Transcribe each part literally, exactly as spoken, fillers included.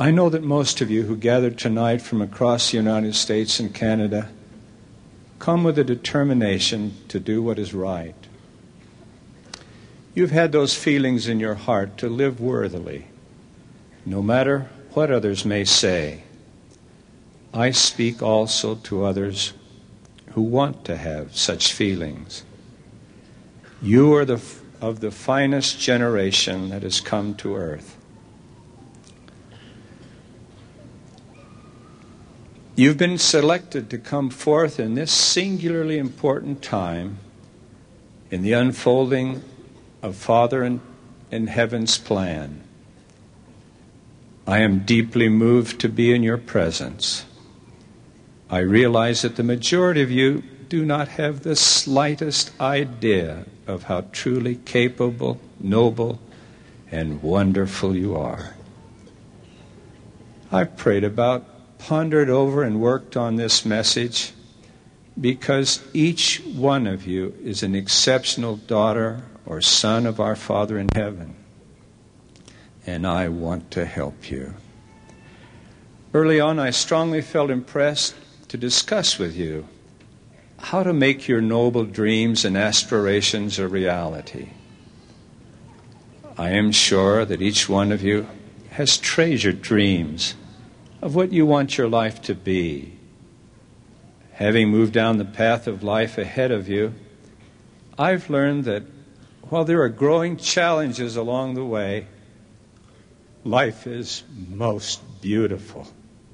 I know that most of you who gathered tonight from across the United States and Canada come with a determination to do what is right. You've had those feelings in your heart to live worthily, no matter what others may say. I speak also to others who want to have such feelings. You are the, of the finest generation that has come to earth. You've been selected to come forth in this singularly important time in the unfolding of Father in, in Heaven's plan. I am deeply moved to be in your presence. I realize that the majority of you do not have the slightest idea of how truly capable, noble, and wonderful you are. I've prayed about, pondered over, and worked on this message because each one of you is an exceptional daughter or son of our Father in heaven. And I want to help you. Early on, I strongly felt impressed to discuss with you how to make your noble dreams and aspirations a reality. I am sure that each one of you has treasured dreams of what you want your life to be. Having moved down the path of life ahead of you, I've learned that while there are growing challenges along the way, life is most beautiful.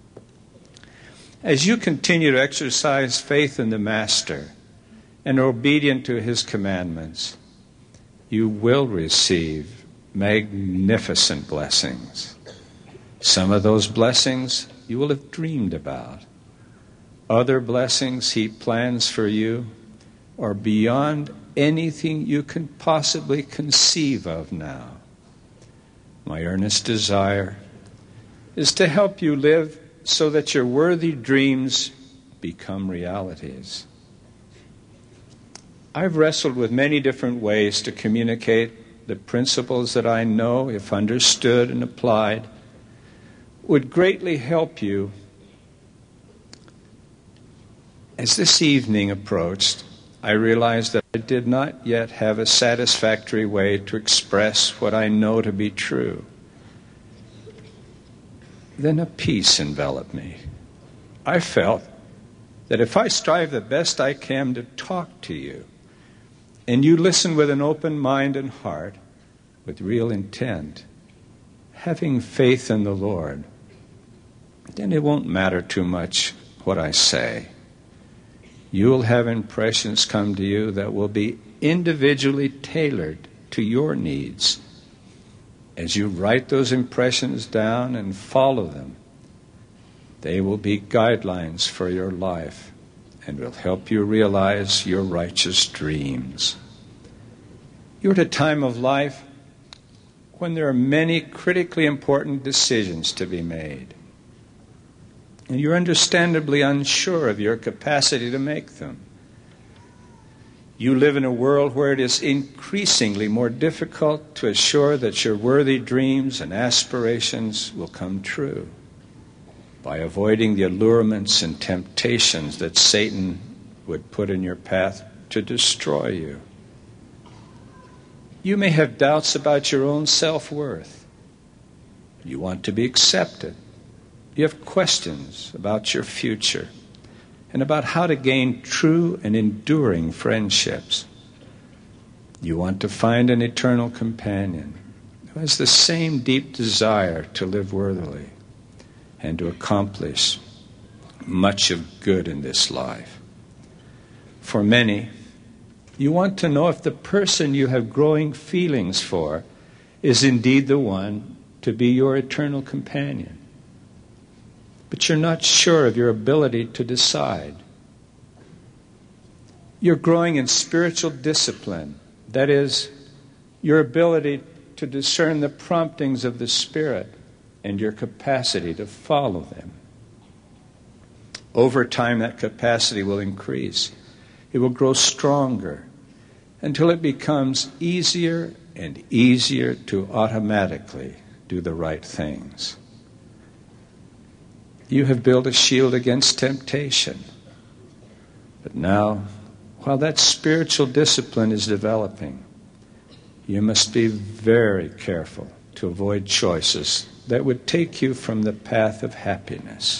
As you continue to exercise faith in the Master and are obedient to his commandments, you will receive magnificent blessings. Some of those blessings you will have dreamed about. Other blessings he plans for you are beyond anything you can possibly conceive of now. My earnest desire is to help you live so that your worthy dreams become realities. I've wrestled with many different ways to communicate the principles that I know, if understood and applied, would greatly help you. As this evening approached, I realized that I did not yet have a satisfactory way to express what I know to be true. Then a peace enveloped me. I felt that if I strive the best I can to talk to you, and you listen with an open mind and heart, with real intent, having faith in the Lord, then it won't matter too much what I say. You'll have impressions come to you that will be individually tailored to your needs. As you write those impressions down and follow them, they will be guidelines for your life and will help you realize your righteous dreams. You're at a time of life when there are many critically important decisions to be made. And you're understandably unsure of your capacity to make them. You live in a world where it is increasingly more difficult to assure that your worthy dreams and aspirations will come true by avoiding the allurements and temptations that Satan would put in your path to destroy you. You may have doubts about your own self-worth. You want to be accepted. You have questions about your future and about how to gain true and enduring friendships. You want to find an eternal companion who has the same deep desire to live worthily and to accomplish much of good in this life. For many, you want to know if the person you have growing feelings for is indeed the one to be your eternal companion. But you're not sure of your ability to decide. You're growing in spiritual discipline. That is, your ability to discern the promptings of the Spirit and your capacity to follow them. Over time, that capacity will increase. It will grow stronger until it becomes easier and easier to automatically do the right things. You have built a shield against temptation. But now, while that spiritual discipline is developing, you must be very careful to avoid choices that would take you from the path of happiness.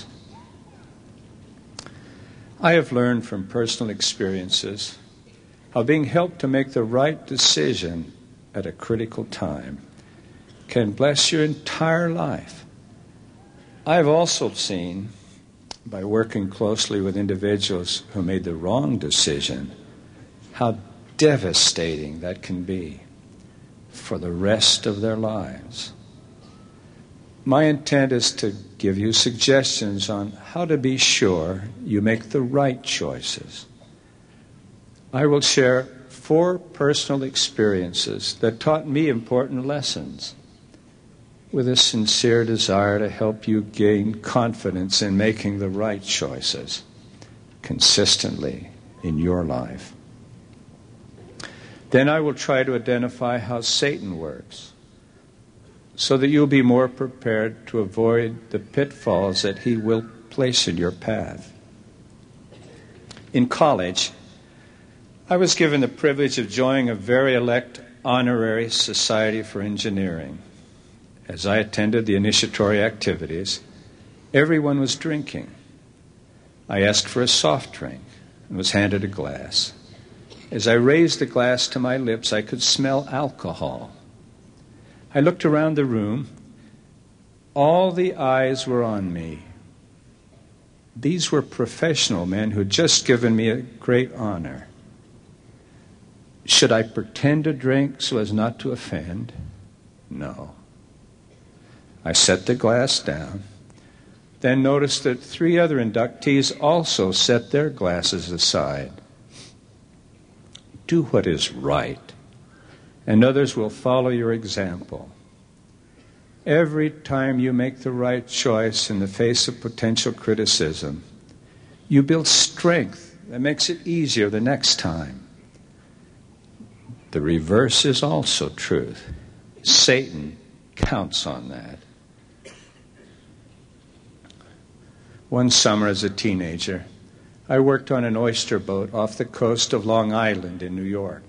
I have learned from personal experiences how being helped to make the right decision at a critical time can bless your entire life. I've also seen, by working closely with individuals who made the wrong decision, how devastating that can be for the rest of their lives. My intent is to give you suggestions on how to be sure you make the right choices. I will share four personal experiences that taught me important lessons, with a sincere desire to help you gain confidence in making the right choices consistently in your life. Then I will try to identify how Satan works, so that you'll be more prepared to avoid the pitfalls that he will place in your path. In college, I was given the privilege of joining a very elect honorary society for engineering. As I attended the initiatory activities, everyone was drinking. I asked for a soft drink and was handed a glass. As I raised the glass to my lips, I could smell alcohol. I looked around the room. All the eyes were on me. These were professional men who had just given me a great honor. Should I pretend to drink so as not to offend? No. I set the glass down, then noticed that three other inductees also set their glasses aside. Do what is right, and others will follow your example. Every time you make the right choice in the face of potential criticism, you build strength that makes it easier the next time. The reverse is also truth. Satan counts on that. One summer as a teenager, I worked on an oyster boat off the coast of Long Island in New York.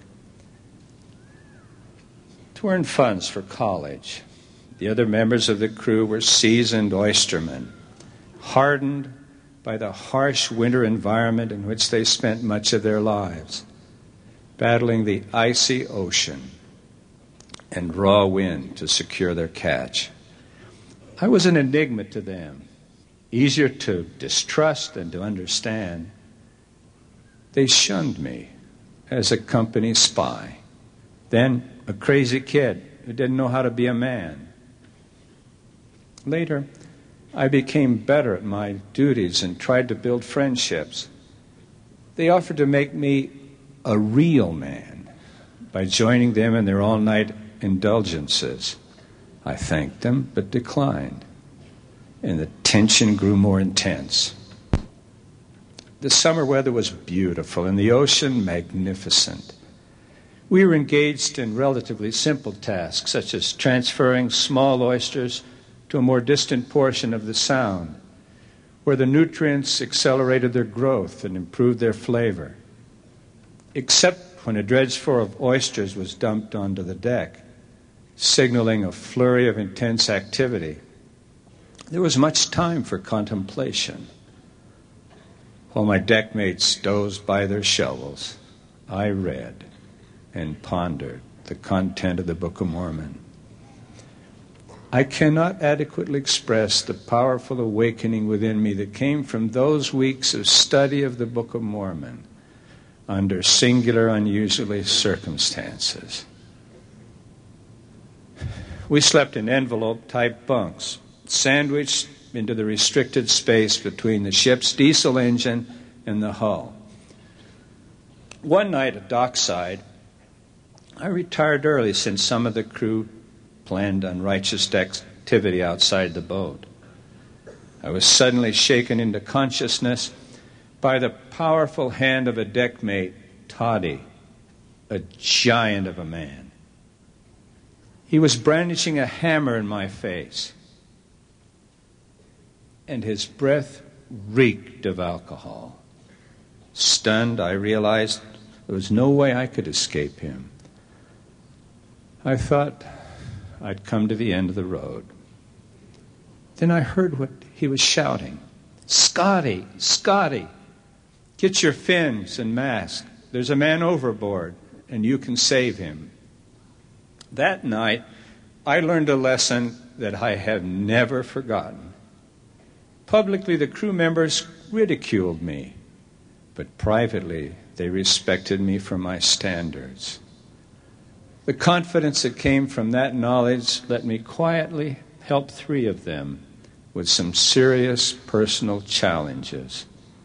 To earn funds for college, the other members of the crew were seasoned oystermen, hardened by the harsh winter environment in which they spent much of their lives, battling the icy ocean and raw wind to secure their catch. I was an enigma to them, easier to distrust than to understand. They shunned me as a company spy, then a crazy kid who didn't know how to be a man. Later, I became better at my duties and tried to build friendships. They offered to make me a real man by joining them in their all-night indulgences. I thanked them, but declined, and the tension grew more intense. The summer weather was beautiful and the ocean magnificent. We were engaged in relatively simple tasks, such as transferring small oysters to a more distant portion of the Sound, where the nutrients accelerated their growth and improved their flavor. Except when a dredge full of oysters was dumped onto the deck, signaling a flurry of intense activity, there was much time for contemplation. While my deckmates dozed by their shovels, I read and pondered the content of the Book of Mormon. I cannot adequately express the powerful awakening within me that came from those weeks of study of the Book of Mormon under singular, unusual circumstances. We slept in envelope-type bunks, sandwiched into the restricted space between the ship's diesel engine and the hull. One night at dockside, I retired early since some of the crew planned unrighteous activity outside the boat. I was suddenly shaken into consciousness by the powerful hand of a deckmate, Toddy, a giant of a man. He was brandishing a hammer in my face. and his breath reeked of alcohol. Stunned, I realized there was no way I could escape him. I thought I'd come to the end of the road. Then I heard what he was shouting. "Scotty, Scotty, get your fins and mask. There's a man overboard, and you can save him." That night, I learned a lesson that I have never forgotten. Publicly, the crew members ridiculed me, but privately, they respected me for my standards. The confidence that came from that knowledge let me quietly help three of them with some serious personal challenges.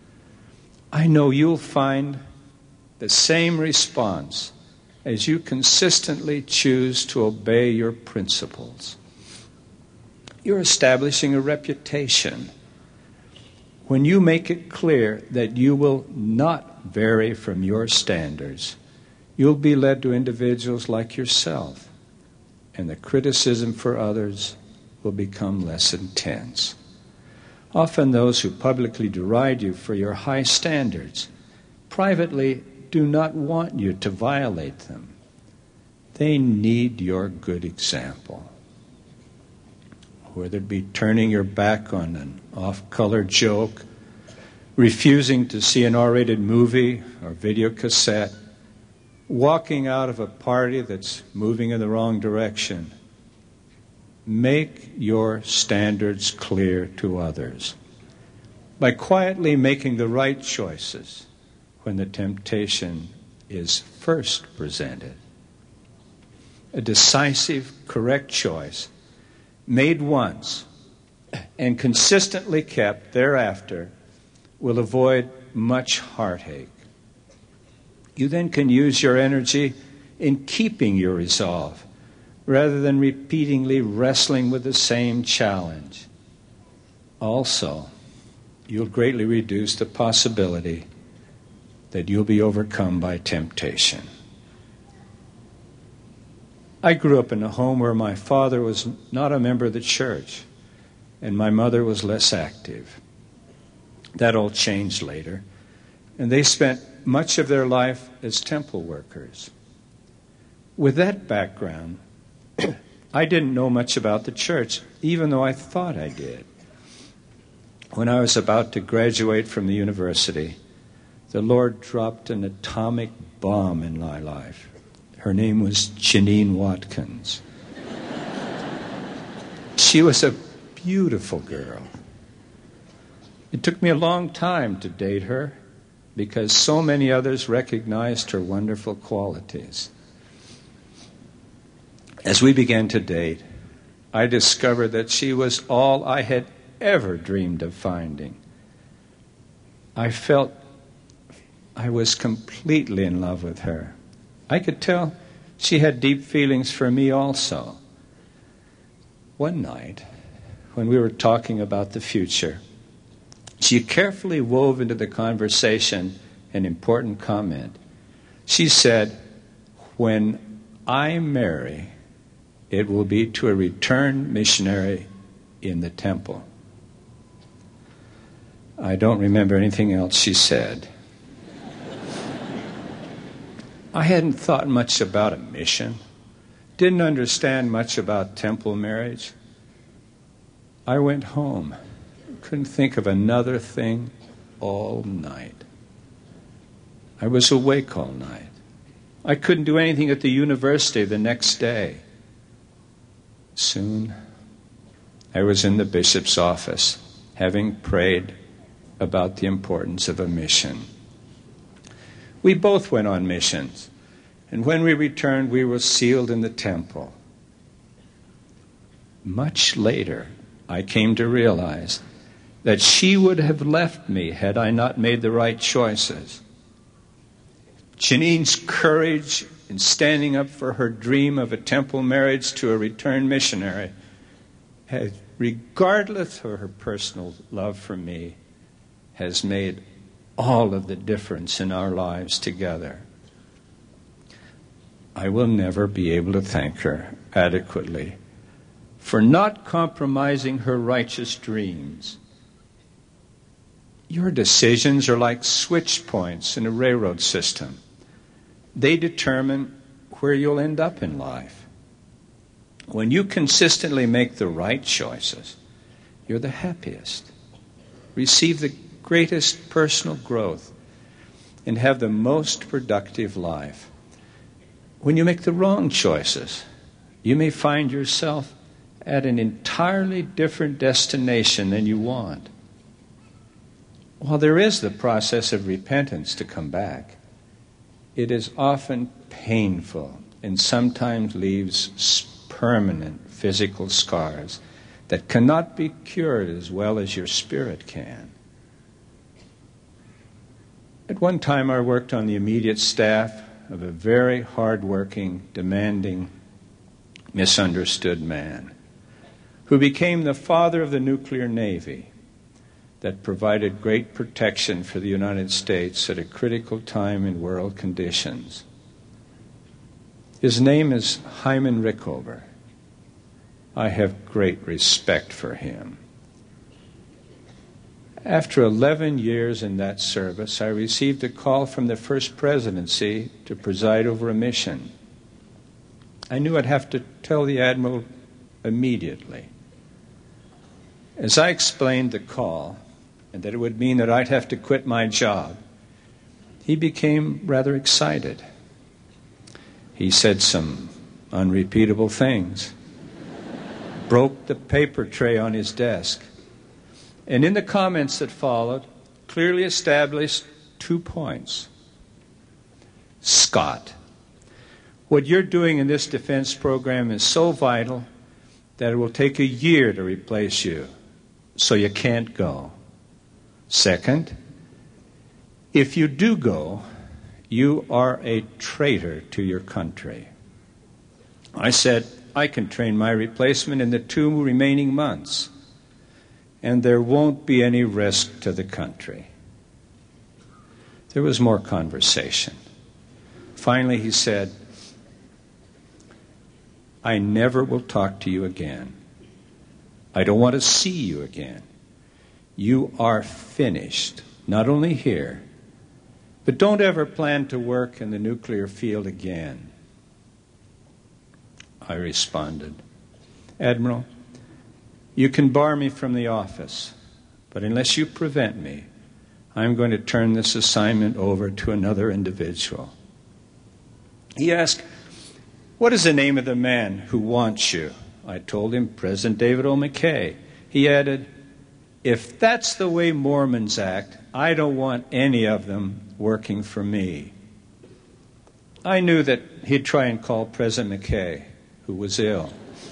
I know you'll find the same response as you consistently choose to obey your principles. You're establishing a reputation. When you make it clear that you will not vary from your standards, you'll be led to individuals like yourself, and the criticism for others will become less intense. Often those who publicly deride you for your high standards privately do not want you to violate them. They need your good example. Whether it be turning your back on an off-color joke, refusing to see an R-rated movie or video cassette, walking out of a party that's moving in the wrong direction. Make your standards clear to others by quietly making the right choices when the temptation is first presented. A decisive, correct choice made once and consistently kept thereafter will avoid much heartache. You then can use your energy in keeping your resolve rather than repeatedly wrestling with the same challenge. Also, you'll greatly reduce the possibility that you'll be overcome by temptation. I grew up in a home where my father was not a member of the church and my mother was less active. That all changed later, and they spent much of their life as temple workers. With that background, I didn't know much about the church, even though I thought I did. When I was about to graduate from the university, the Lord dropped an atomic bomb in my life. Her name was Janine Watkins. She was a beautiful girl. It took me a long time to date her because so many others recognized her wonderful qualities. As we began to date, I discovered that she was all I had ever dreamed of finding. I felt I was completely in love with her. I could tell she had deep feelings for me also. One night, when we were talking about the future, she carefully wove into the conversation an important comment. She said, "When I marry, it will be to a returned missionary in the temple." I don't remember anything else she said. I hadn't thought much about a mission, didn't understand much about temple marriage. I went home, couldn't think of another thing all night. I was awake all night. I couldn't do anything at the university the next day. Soon, I was in the bishop's office, having prayed about the importance of a mission. We both went on missions, and when we returned, we were sealed in the temple. Much later, I came to realize that she would have left me had I not made the right choices. Janine's courage in standing up for her dream of a temple marriage to a returned missionary, has, regardless of her personal love for me, has made all of the difference in our lives together. I will never be able to thank her adequately for not compromising her righteous dreams Your decisions are like switch points in a railroad system. They determine where you'll end up in life. When you consistently make the right choices, you're the happiest, receive the greatest personal growth, and have the most productive life. When you make the wrong choices, you may find yourself at an entirely different destination than you want. While there is the process of repentance to come back, it is often painful and sometimes leaves permanent physical scars that cannot be cured as well as your spirit can. At one time, I worked on the immediate staff of a very hard-working, demanding, misunderstood man who became the father of the nuclear navy that provided great protection for the United States at a critical time in world conditions. His name is Hyman Rickover. I have great respect for him. After eleven years in that service, I received a call from the First Presidency to preside over a mission. I knew I'd have to tell the Admiral immediately. As I explained the call, and that it would mean that I'd have to quit my job, he became rather excited. He said some unrepeatable things, broke the paper tray on his desk, and in the comments that followed, clearly established two points. Scott, what you're doing in this defense program is so vital that it will take a year to replace you, so you can't go. Second, if you do go, you are a traitor to your country. I said, I can train my replacement in the two remaining months, and there won't be any risk to the country. There was more conversation. Finally, he said, I never will talk to you again. I don't want to see you again. You are finished, not only here, but don't ever plan to work in the nuclear field again. I responded, Admiral, you can bar me from the office, but unless you prevent me, I'm going to turn this assignment over to another individual. He asked, what is the name of the man who wants you? I told him, President David O. McKay. He added, if that's the way Mormons act, I don't want any of them working for me. I knew that he'd try and call President McKay, who was ill.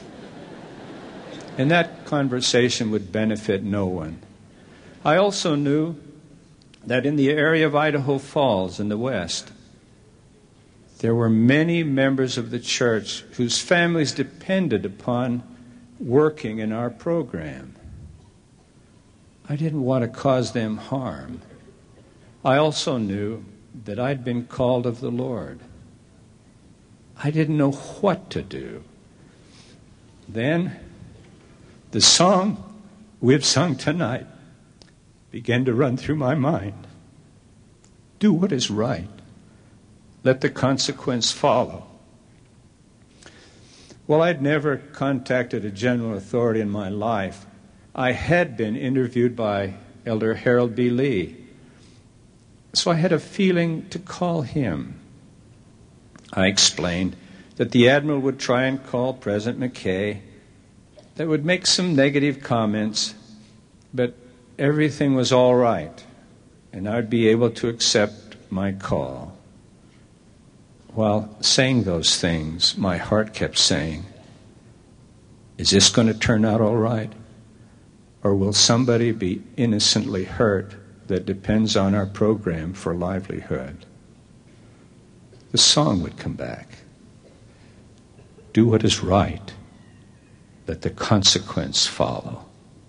And that conversation would benefit no one. I also knew that in the area of Idaho Falls in the West, there were many members of the church whose families depended upon working in our program. I didn't want to cause them harm. I also knew that I'd been called of the Lord. I didn't know what to do. Then, the song we've sung tonight began to run through my mind. Do what is right. Let the consequence follow. Well, I'd never contacted a general authority in my life. I had been interviewed by Elder Harold B. Lee, so I had a feeling to call him. I explained that the Admiral would try and call President McKay, that would make some negative comments, but everything was all right, and I'd be able to accept my call. While saying those things, my heart kept saying, is this going to turn out all right? Or will somebody be innocently hurt that depends on our program for livelihood? The song would come back. Do what is right. Let the consequence follow.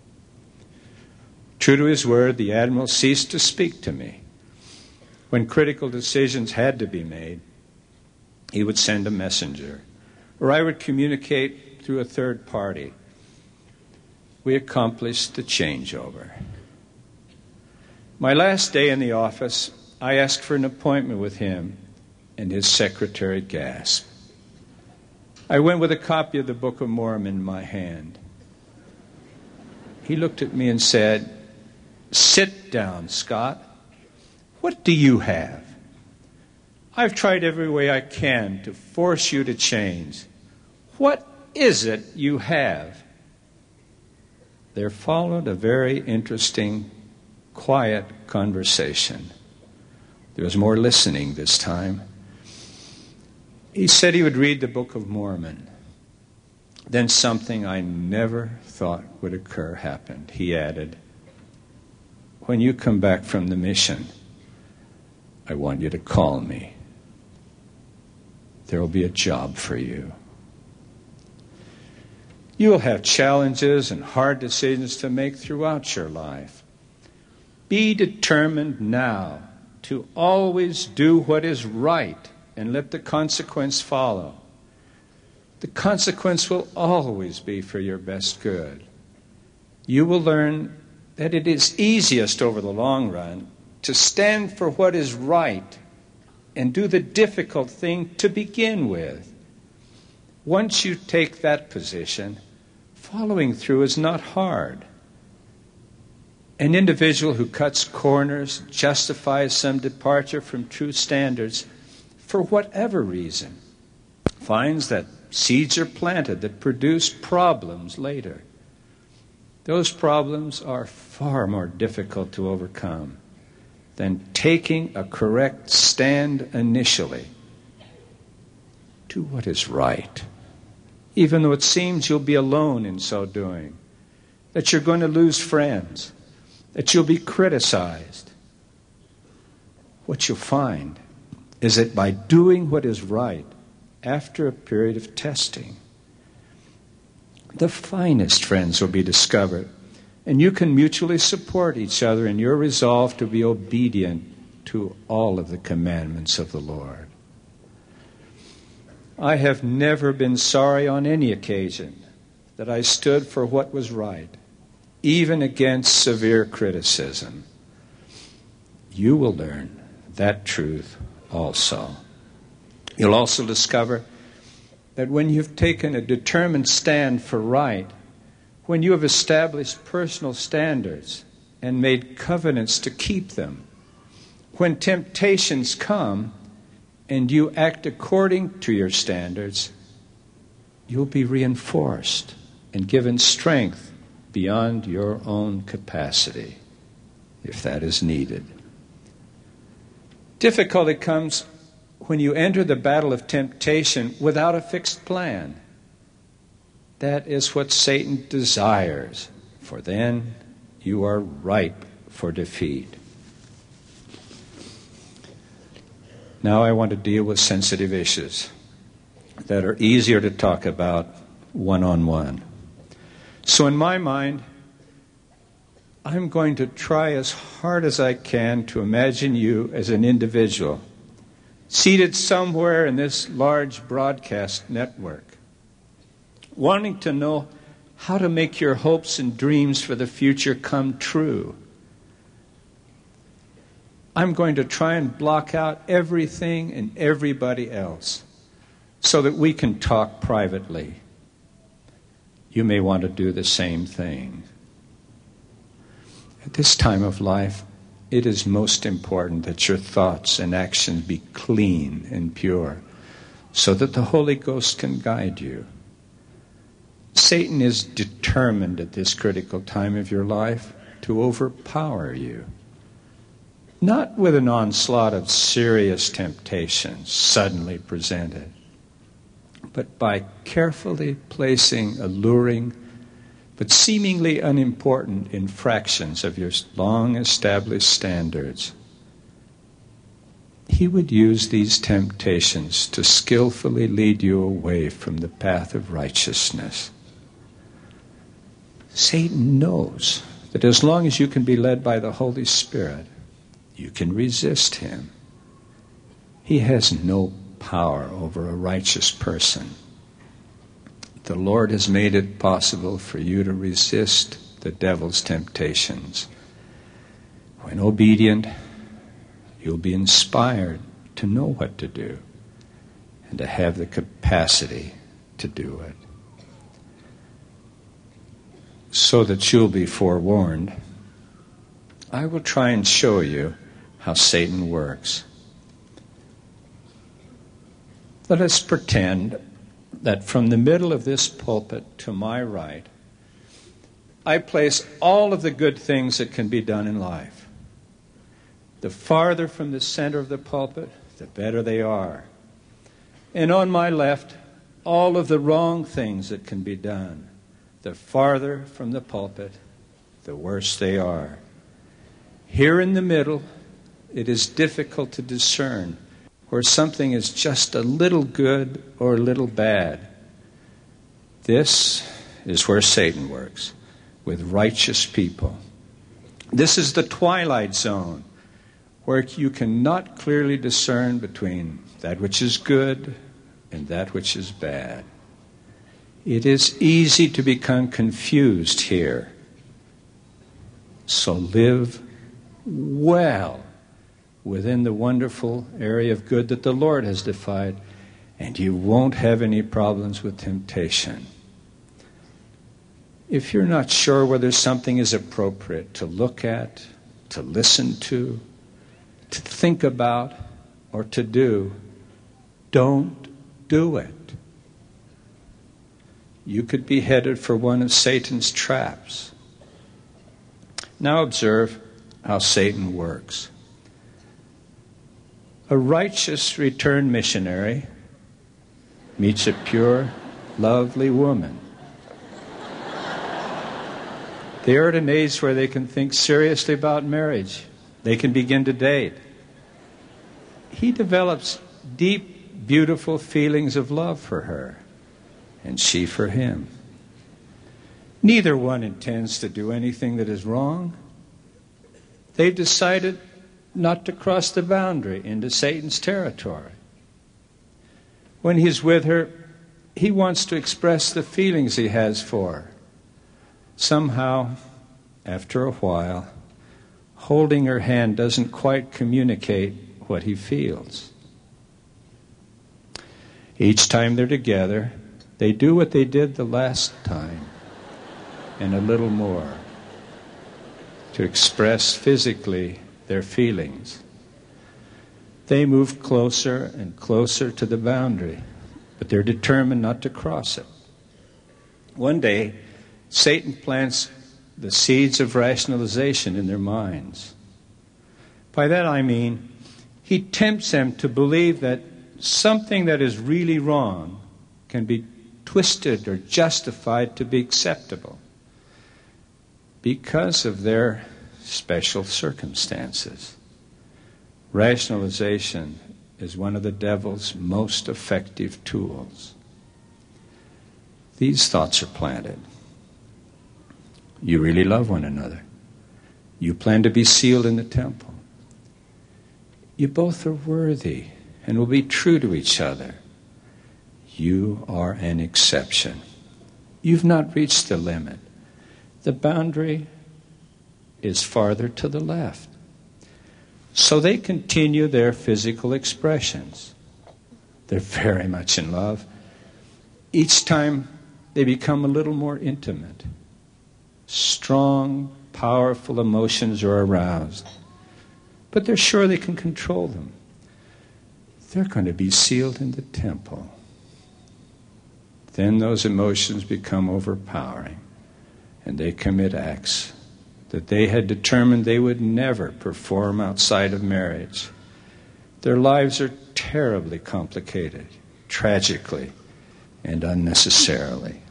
True to his word, the Admiral ceased to speak to me. When critical decisions had to be made, he would send a messenger, or I would communicate through a third party. We accomplished the changeover. My last day in the office, I asked for an appointment with him, and his secretary gasped. I went with a copy of the Book of Mormon in my hand. He looked at me and said, "Sit down, Scott. What do you have? I've tried every way I can to force you to change. What is it you have?" There followed a very interesting, quiet conversation. There was more listening this time. He said he would read the Book of Mormon. Then something I never thought would occur happened. He added, "When you come back from the mission, I want you to call me. There will be a job for you. You will have challenges and hard decisions to make throughout your life. Be determined now to always do what is right and let the consequence follow. The consequence will always be for your best good. You will learn that it is easiest over the long run to stand for what is right and do the difficult thing to begin with. Once you take that position, following through is not hard. An individual who cuts corners, justifies some departure from true standards for whatever reason, finds that seeds are planted that produce problems later. Those problems are far more difficult to overcome than taking a correct stand initially. Do what is right, even though it seems you'll be alone in so doing, that you're going to lose friends, that you'll be criticized. What you'll find is that by doing what is right after a period of testing, the finest friends will be discovered, and you can mutually support each other in your resolve to be obedient to all of the commandments of the Lord. I have never been sorry on any occasion that I stood for what was right, even against severe criticism. You will learn that truth also. You'll also discover that when you've taken a determined stand for right, when you have established personal standards and made covenants to keep them, when temptations come and you act according to your standards, you'll be reinforced and given strength beyond your own capacity, if that is needed. Difficulty comes when you enter the battle of temptation without a fixed plan. That is what Satan desires, for then you are ripe for defeat. Now I want to deal with sensitive issues that are easier to talk about one-on-one. So in my mind, I'm going to try as hard as I can to imagine you as an individual, seated somewhere in this large broadcast network, wanting to know how to make your hopes and dreams for the future come true. I'm going to try and block out everything and everybody else so that we can talk privately. You may want to do the same thing. At this time of life, it is most important that your thoughts and actions be clean and pure so that the Holy Ghost can guide you. Satan is determined at this critical time of your life to overpower you. Not with an onslaught of serious temptations suddenly presented, but by carefully placing alluring but seemingly unimportant infractions of your long-established standards. He would use these temptations to skillfully lead you away from the path of righteousness. Satan knows that as long as you can be led by the Holy Spirit, you can resist him. He has no power over a righteous person. The Lord has made it possible for you to resist the devil's temptations. When obedient, you'll be inspired to know what to do and to have the capacity to do it. So that you'll be forewarned, I will try and show you how Satan works. Let us pretend that from the middle of this pulpit to my right, I place all of the good things that can be done in life. The farther from the center of the pulpit, the better they are. And on my left, all of the wrong things that can be done. The farther from the pulpit, the worse they are. Here in the middle, it is difficult to discern where something is just a little good or a little bad. This is where Satan works, with righteous people. This is the twilight zone, where you cannot clearly discern between that which is good and that which is bad. It is easy to become confused here. So live well within the wonderful area of good that the Lord has defined, and you won't have any problems with temptation. If you're not sure whether something is appropriate to look at, to listen to, to think about, or to do, don't do it. You could be headed for one of Satan's traps. Now observe how Satan works. A righteous returned missionary meets a pure, lovely woman. They are at an age where they can think seriously about marriage. They can begin to date. He develops deep, beautiful feelings of love for her, and she for him. Neither one intends to do anything that is wrong. They've decided not to cross the boundary into Satan's territory. When he's with her, he wants to express the feelings he has for her. Somehow, after a while, holding her hand doesn't quite communicate what he feels. Each time they're together, they do what they did the last time, and a little more, to express physically their feelings. They move closer and closer to the boundary, but they're determined not to cross it. One day, Satan plants the seeds of rationalization in their minds. By that I mean, he tempts them to believe that something that is really wrong can be twisted or justified to be acceptable because of their special circumstances. Rationalization is one of the devil's most effective tools. These thoughts are planted. You really love one another. You plan to be sealed in the temple. You both are worthy and will be true to each other. You are an exception. You've not reached the limit. The boundary is farther to the left. So they continue their physical expressions. They're very much in love. Each time they become a little more intimate. Strong, powerful emotions are aroused. But they're sure they can control them. They're going to be sealed in the temple. Then those emotions become overpowering, and they commit acts that they had determined they would never perform outside of marriage. Their lives are terribly complicated, tragically, and unnecessarily.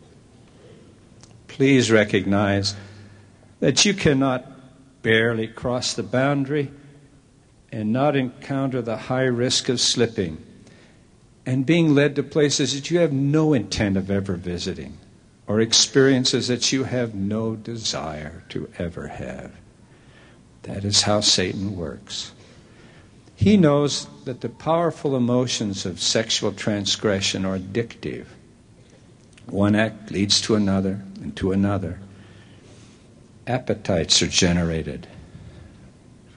Please recognize that you cannot barely cross the boundary and not encounter the high risk of slipping and being led to places that you have no intent of ever visiting, or experiences that you have no desire to ever have. That is how Satan works. He knows that the powerful emotions of sexual transgression are addictive. One act leads to another and to another. Appetites are generated.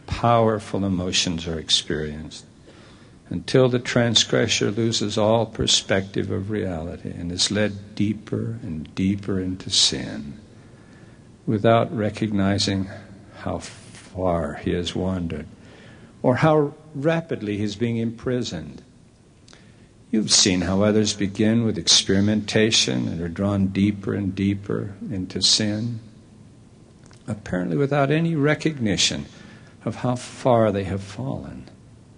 powerful emotions are experienced, until the transgressor loses all perspective of reality and is led deeper and deeper into sin without recognizing how far he has wandered or how rapidly he's being imprisoned. You've seen how others begin with experimentation and are drawn deeper and deeper into sin, apparently without any recognition of how far they have fallen.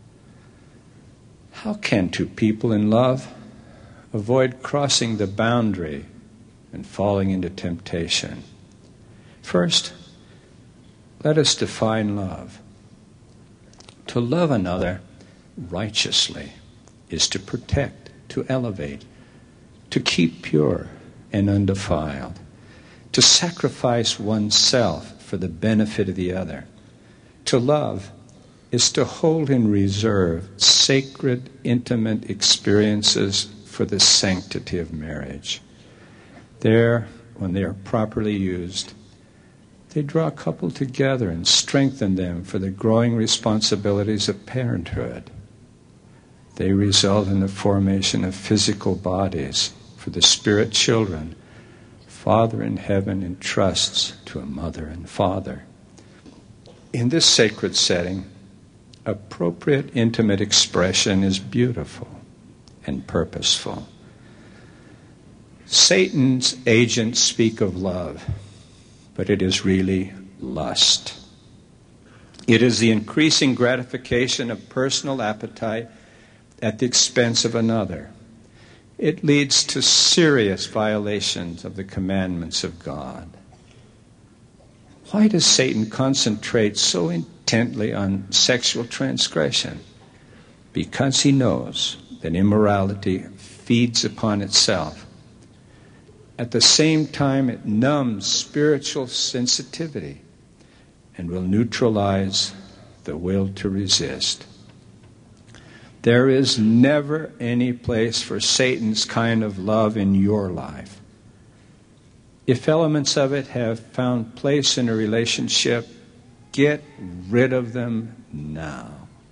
How can two people in love avoid crossing the boundary and falling into temptation? First, let us define love. To love another righteously is to protect, to elevate, to keep pure and undefiled, to sacrifice oneself for the benefit of the other. To love is to hold in reserve sacred, intimate experiences for the sanctity of marriage. There, when they are properly used, they draw a couple together and strengthen them for the growing responsibilities of parenthood. They result in the formation of physical bodies for the spirit children Father in heaven entrusts to a mother and father. In this sacred setting, appropriate intimate expression is beautiful and purposeful. Satan's agents speak of love, but it is really lust. It is the increasing gratification of personal appetite at the expense of another. It leads to serious violations of the commandments of God. Why does Satan concentrate so intently on sexual transgression? Because he knows that immorality feeds upon itself. At the same time, it numbs spiritual sensitivity and will neutralize the will to resist. There is never any place for Satan's kind of love in your life. If elements of it have found place in a relationship, get rid of them now.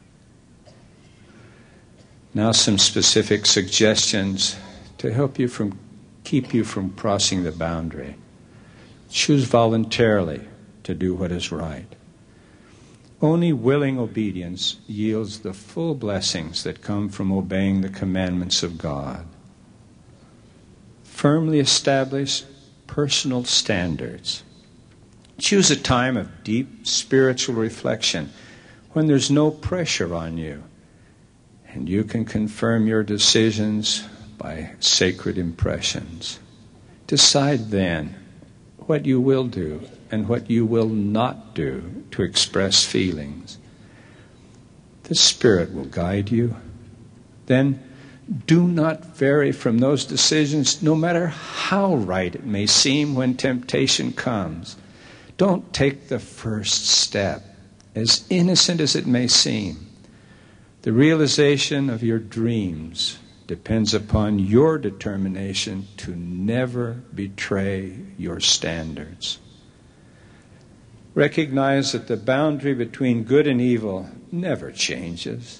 Now some specific suggestions to help you from keep you from crossing the boundary. Choose voluntarily to do what is right. Only willing obedience yields the full blessings that come from obeying the commandments of God. Firmly establish personal standards. Choose a time of deep spiritual reflection when there's no pressure on you, and you can confirm your decisions by sacred impressions. Decide then what you will do and what you will not do to express feelings. The Spirit will guide you. Then do not vary from those decisions, no matter how right it may seem when temptation comes. Don't take the first step, as innocent as it may seem. The realization of your dreams depends upon your determination to never betray your standards. Recognize that the boundary between good and evil never changes.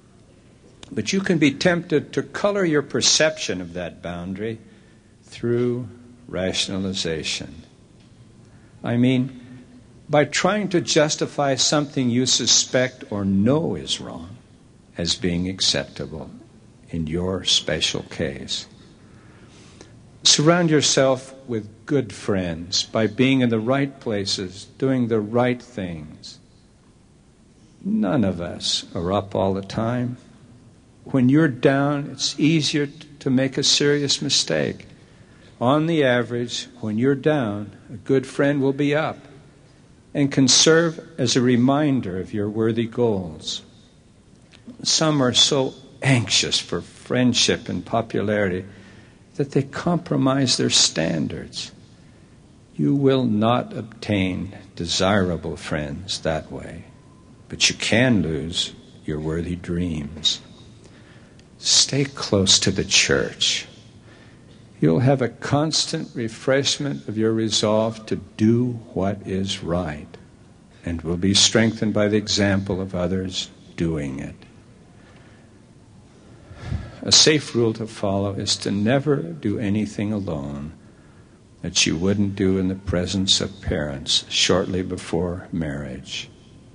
But you can be tempted to color your perception of that boundary through rationalization. I mean, by trying to justify something you suspect or know is wrong as being acceptable in your special case. Surround yourself with good friends by being in the right places, doing the right things. None of us are up all the time. When you're down, it's easier to make a serious mistake. On the average, when you're down, a good friend will be up and can serve as a reminder of your worthy goals. Some are so anxious for friendship and popularity that they compromise their standards. You will not obtain desirable friends that way, but you can lose your worthy dreams. Stay close to the church. You'll have a constant refreshment of your resolve to do what is right and will be strengthened by the example of others doing it. A safe rule to follow is to never do anything alone that you wouldn't do in the presence of parents shortly before marriage.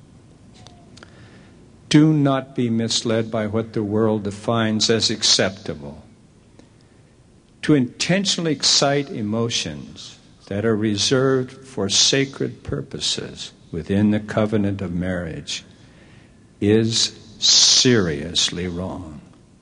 Do not be misled by what the world defines as acceptable. To intentionally excite emotions that are reserved for sacred purposes within the covenant of marriage is seriously wrong.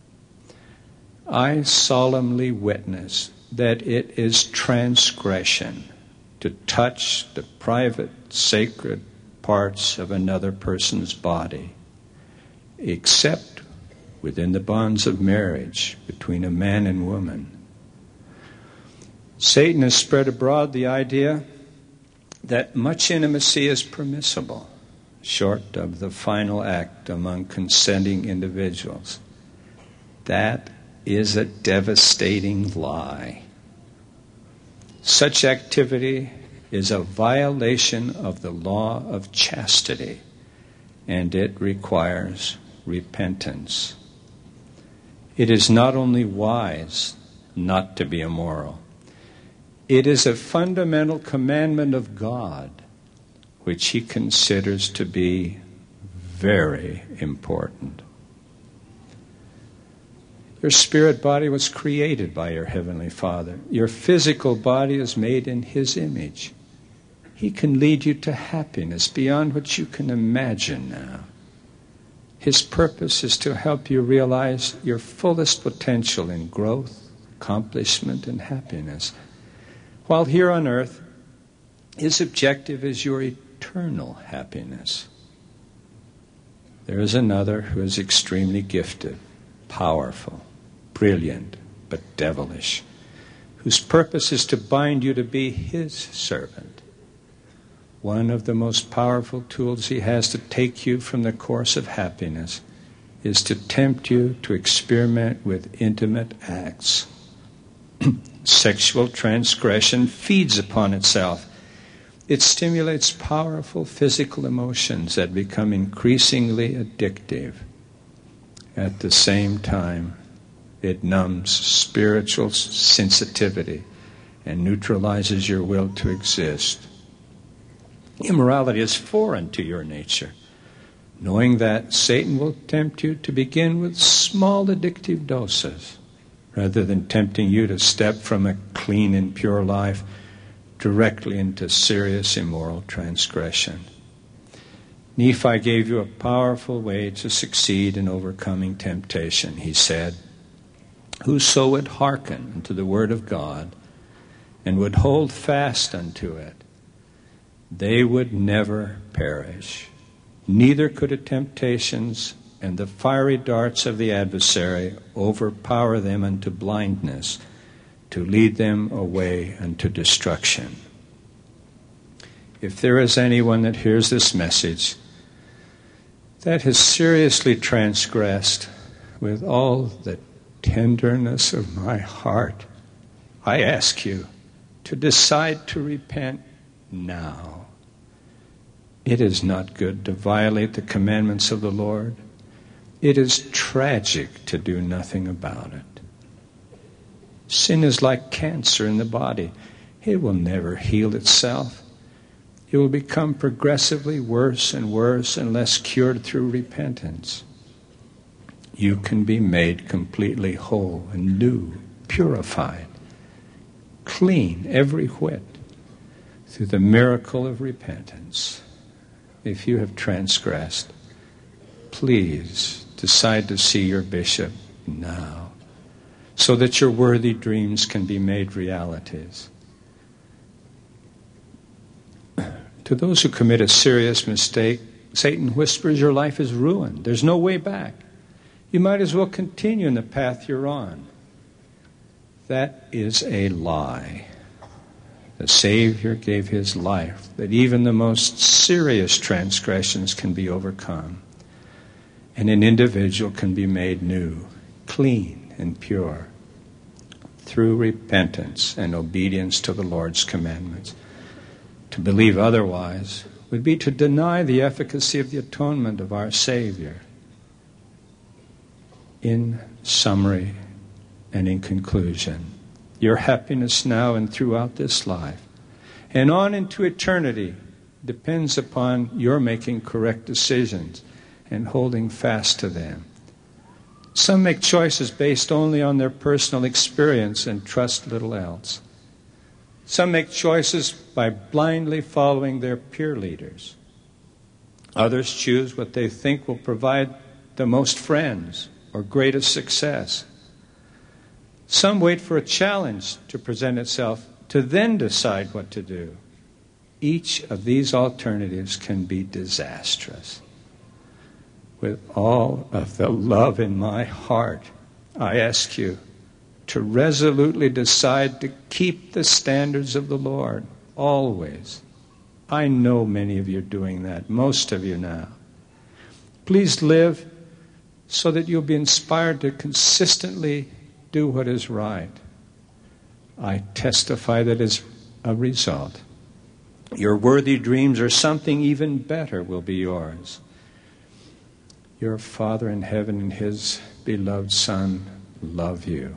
I solemnly witness that it is transgression to touch the private, sacred parts of another person's body, except within the bonds of marriage between a man and woman. Satan has spread abroad the idea that much intimacy is permissible, short of the final act among consenting individuals. That is a devastating lie. Such activity is a violation of the law of chastity, and it requires repentance. It is not only wise not to be immoral, it is a fundamental commandment of God, which He considers to be very important. Your spirit body was created by your Heavenly Father. Your physical body is made in His image. He can lead you to happiness beyond what you can imagine now. His purpose is to help you realize your fullest potential in growth, accomplishment, and happiness. While here on earth, His objective is your eternal happiness. There is another who is extremely gifted, powerful, brilliant, but devilish, whose purpose is to bind you to be His servant. One of the most powerful tools he has to take you from the course of happiness is to tempt you to experiment with intimate acts. Sexual transgression feeds upon itself. It stimulates powerful physical emotions that become increasingly addictive. At the same time, it numbs spiritual sensitivity and neutralizes your will to exist. Immorality is foreign to your nature. Knowing that, Satan will tempt you to begin with small addictive doses, rather than tempting you to step from a clean and pure life directly into serious immoral transgression. Nephi gave you a powerful way to succeed in overcoming temptation. He said, "Whoso would hearken unto the word of God and would hold fast unto it, they would never perish. Neither could the temptations and the fiery darts of the adversary overpower them unto blindness, to lead them away unto destruction." If there is anyone that hears this message that has seriously transgressed with all the tenderness of my heart, I ask you to decide to repent now. It is not good to violate the commandments of the Lord. It is tragic to do nothing about it. Sin is like cancer in the body. It will never heal itself. It will become progressively worse and worse unless cured through repentance. You can be made completely whole and new, purified, clean every whit through the miracle of repentance. If you have transgressed, please decide to see your bishop now, so that your worthy dreams can be made realities. To those who commit a serious mistake, Satan whispers your life is ruined. There's no way back. You might as well continue in the path you're on. That is a lie. The Savior gave His life that even the most serious transgressions can be overcome, and an individual can be made new, clean, and pure through repentance and obedience to the Lord's commandments. To believe otherwise would be to deny the efficacy of the atonement of our Savior. In summary and in conclusion, your happiness now and throughout this life and on into eternity depends upon your making correct decisions and holding fast to them. Some make choices based only on their personal experience and trust little else. Some make choices by blindly following their peer leaders. Others choose what they think will provide the most friends or greatest success. Some wait for a challenge to present itself to then decide what to do. Each of these alternatives can be disastrous. With all of the love in my heart, I ask you to resolutely decide to keep the standards of the Lord, always. I know many of you are doing that, most of you now. Please live so that you'll be inspired to consistently do what is right. I testify that as a result, your worthy dreams or something even better will be yours. Your Father in heaven and His beloved Son love you.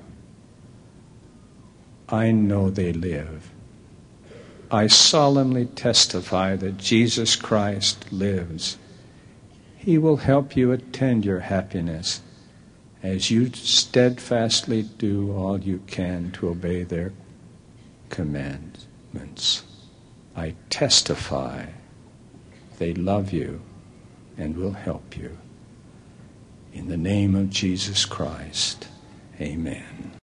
I know they live. I solemnly testify that Jesus Christ lives. He will help you attend your happiness as you steadfastly do all you can to obey their commandments. I testify they love you and will help you. In the name of Jesus Christ, amen.